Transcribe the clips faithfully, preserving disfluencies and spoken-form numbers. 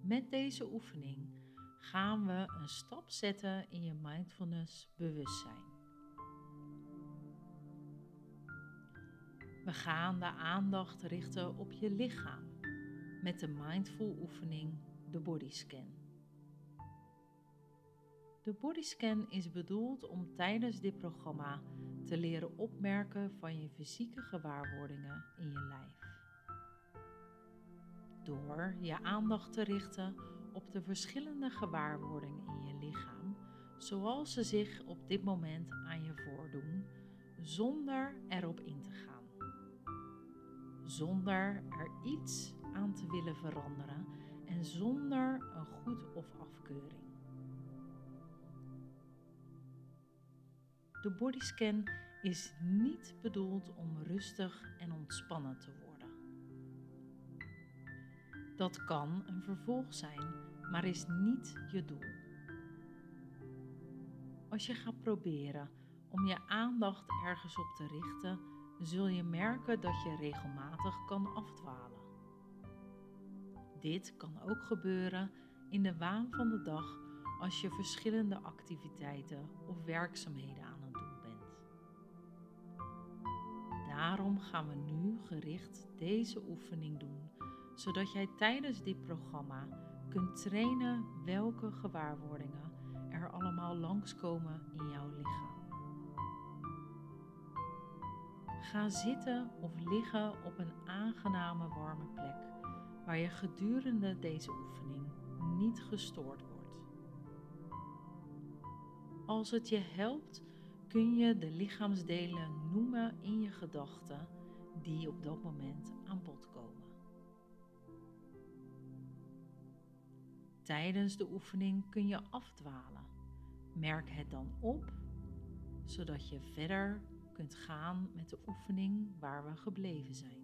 Met deze oefening gaan we een stap zetten in je mindfulness bewustzijn. We gaan de aandacht richten op je lichaam met de mindful oefening de bodyscan. De bodyscan is bedoeld om tijdens dit programma te leren opmerken van je fysieke gewaarwordingen in je lijf. Door je aandacht te richten op de verschillende gewaarwordingen in je lichaam, zoals ze zich op dit moment aan je voordoen, zonder erop in te gaan. Zonder er iets aan te willen veranderen en zonder een goed of afkeuring. De bodyscan is niet bedoeld om rustig en ontspannen te worden. Dat kan een vervolg zijn, maar is niet je doel. Als je gaat proberen om je aandacht ergens op te richten, zul je merken dat je regelmatig kan afdwalen. Dit kan ook gebeuren in de waan van de dag als je verschillende activiteiten of werkzaamheden aan het doen bent. Daarom gaan we nu gericht deze oefening doen, zodat jij tijdens dit programma kunt trainen welke gewaarwordingen er allemaal langskomen in jouw lichaam. Ga zitten of liggen op een aangename warme plek waar je gedurende deze oefening niet gestoord wordt. Als het je helpt, kun je de lichaamsdelen noemen in je gedachten die op dat moment aan bod komen. Tijdens de oefening kun je afdwalen. Merk het dan op, zodat je verder kunt gaan met de oefening waar we gebleven zijn.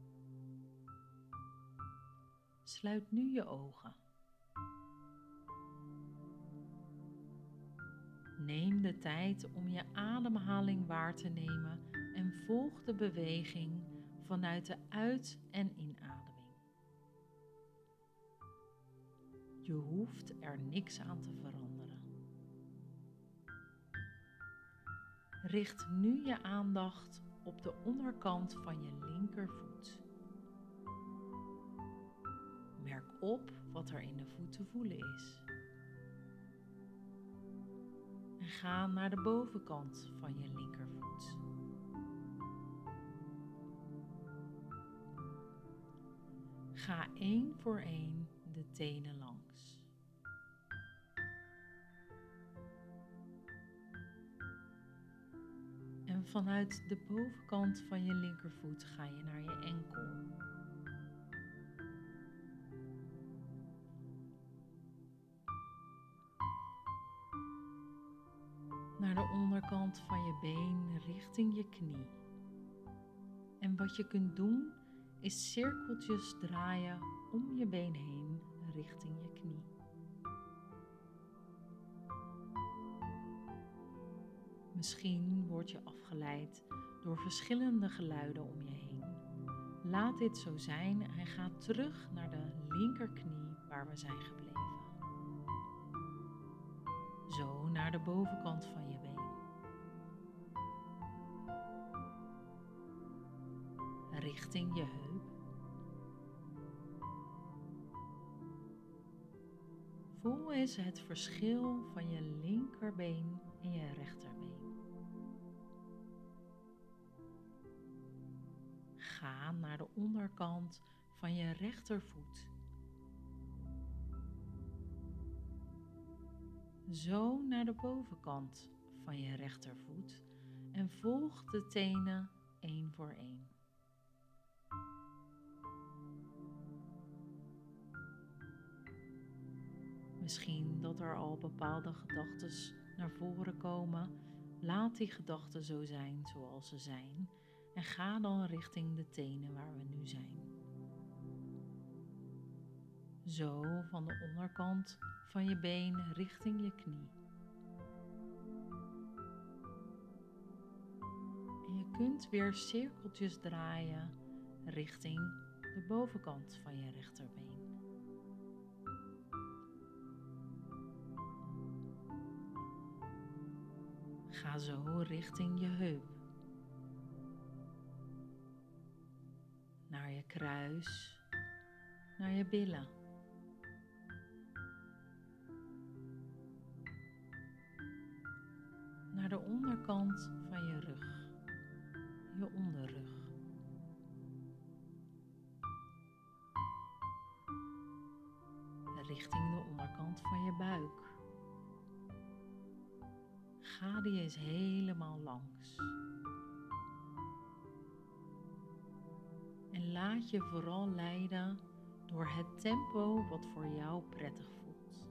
Sluit nu je ogen. Neem de tijd om je ademhaling waar te nemen en volg de beweging vanuit de uit- en inademing. Je hoeft er niks aan te veranderen. Richt nu je aandacht op de onderkant van je linkervoet. Merk op wat er in de voet te voelen is. En ga naar de bovenkant van je linkervoet. Ga één voor één de tenen langs. En vanuit de bovenkant van je linkervoet ga je naar je enkel. Naar de onderkant van je been richting je knie. En wat je kunt doen is cirkeltjes draaien om je been heen richting je knie. Misschien word je afgeleid door verschillende geluiden om je heen. Laat dit zo zijn en ga terug naar de linkerknie waar we zijn gebleven. Zo naar de bovenkant van je been. Richting je heup. Voel eens het verschil van je linkerbeen en je rechterbeen. Ga naar de onderkant van je rechtervoet. Zo naar de bovenkant van je rechtervoet en volg de tenen één voor één. Misschien dat er al bepaalde gedachten naar voren komen. Laat die gedachten zo zijn zoals ze zijn en ga dan richting de tenen waar we nu zijn. Zo van de onderkant van je been richting je knie. En je kunt weer cirkeltjes draaien richting de bovenkant van je rechterbeen. Ga zo richting je heup. Naar je kruis, naar je billen. Naar de onderkant van je rug, je onderrug. Richting de onderkant van je buik. Ga die eens helemaal langs. En laat je vooral leiden door het tempo wat voor jou prettig voelt.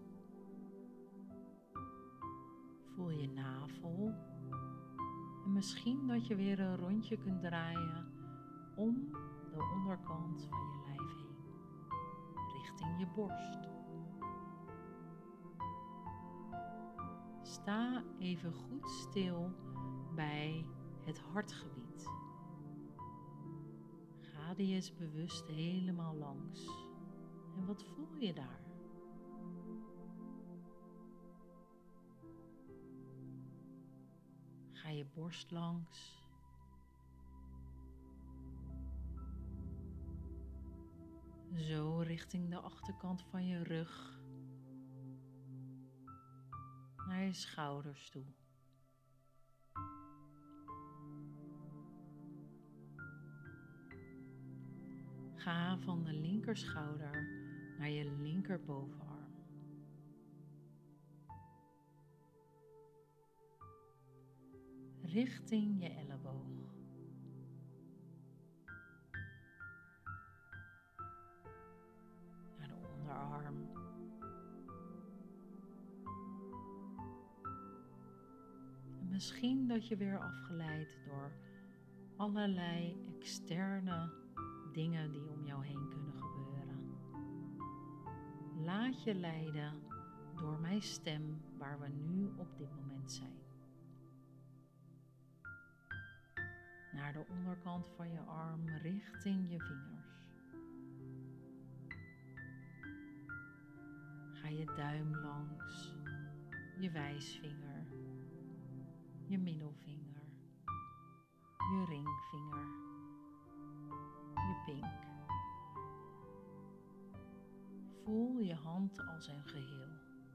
Voel je navel en misschien dat je weer een rondje kunt draaien om de onderkant van je lijf heen, richting je borst. Sta even goed stil bij het hartgebied. Ga die eens bewust helemaal langs. En wat voel je daar? Ga je borst langs. Zo richting de achterkant van je rug. Naar je schouders toe. Ga van de linkerschouder naar je linkerbovenarm. Richting je elleboog. Naar de onderarm. En misschien dat je weer afgeleid door allerlei externe dingen die om jou heen kunnen gebeuren. Laat je leiden door mijn stem waar we nu op dit moment zijn. Naar de onderkant van je arm richting je vingers. Ga je duim langs, je wijsvinger, je middelvinger, je ringvinger, je pink. Voel je hand als een geheel.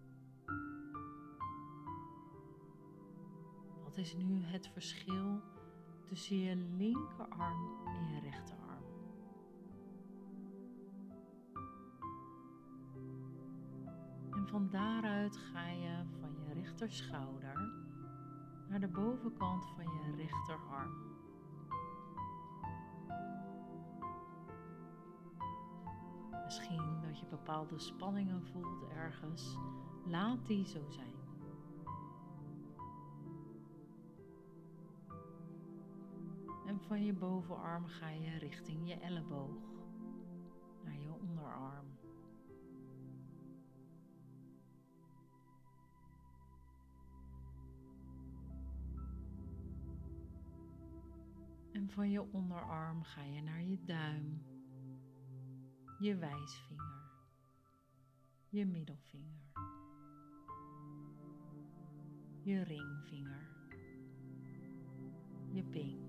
Wat is nu het verschil tussen je linkerarm en je rechterarm? En van daaruit ga je van je rechterschouder naar de bovenkant van je rechterarm. Misschien dat je bepaalde spanningen voelt ergens. Laat die zo zijn. En van je bovenarm ga je richting je elleboog, naar je onderarm. En van je onderarm ga je naar je duim, je wijsvinger, je middelvinger, je ringvinger, je pink.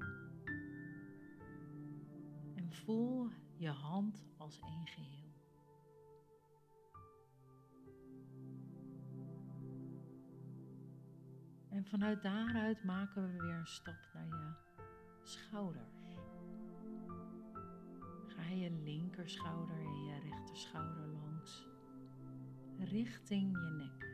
En voel je hand als één geheel. En vanuit daaruit maken we weer een stap naar je schouders. Ga je linkerschouder en je rechterschouder langs, richting je nek.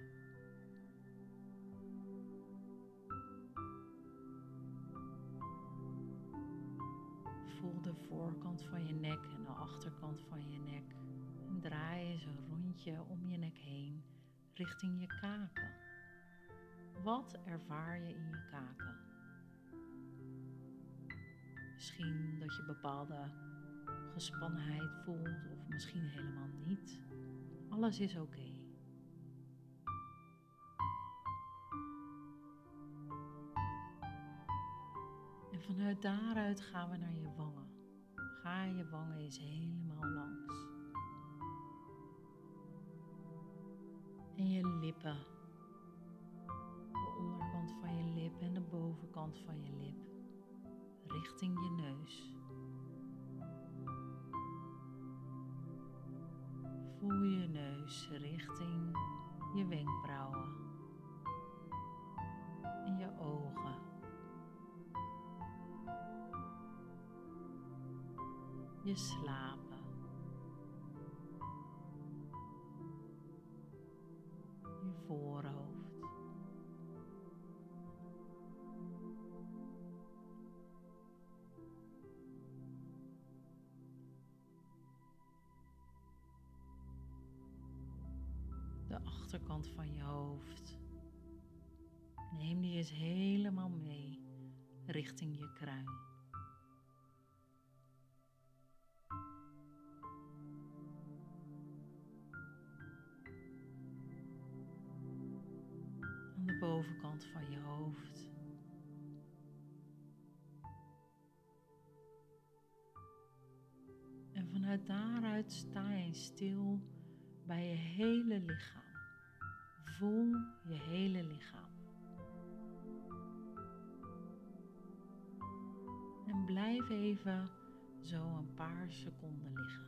Voel de voorkant van je nek en de achterkant van je nek. En draai eens een rondje om je nek heen, richting je kaken. Wat ervaar je in je kaken? Misschien dat je bepaalde gespannenheid voelt of misschien helemaal niet. Alles is oké. En vanuit daaruit gaan we naar je wangen. Ga je wangen eens helemaal langs. En je lippen. De onderkant van je lippen. achterkant van je lip richting je neus. Voel je neus richting je wenkbrauwen en je ogen. Je slapen. Je voorhoofd. De achterkant van je hoofd. Neem die eens helemaal mee richting je kruin. Aan de bovenkant van je hoofd. En vanuit daaruit sta je stil bij je hele lichaam. Voel je hele lichaam. En blijf even zo een paar seconden liggen.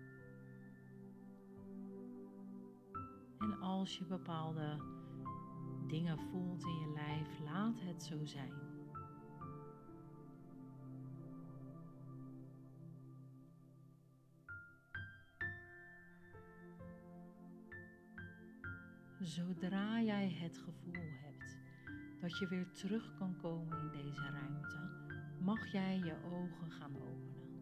En als je bepaalde dingen voelt in je lijf, laat het zo zijn. Zodra jij het gevoel hebt dat je weer terug kan komen in deze ruimte, mag jij je ogen gaan openen.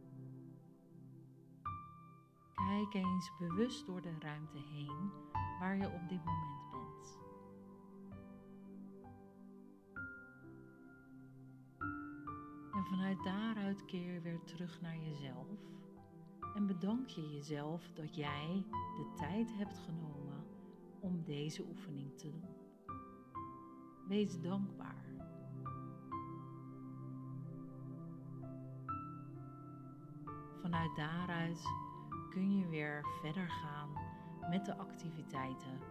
Kijk eens bewust door de ruimte heen waar je op dit moment bent. En vanuit daaruit keer je weer terug naar jezelf en bedank je jezelf dat jij de tijd hebt genomen om deze oefening te doen. Wees dankbaar. Vanuit daaruit kun je weer verder gaan met de activiteiten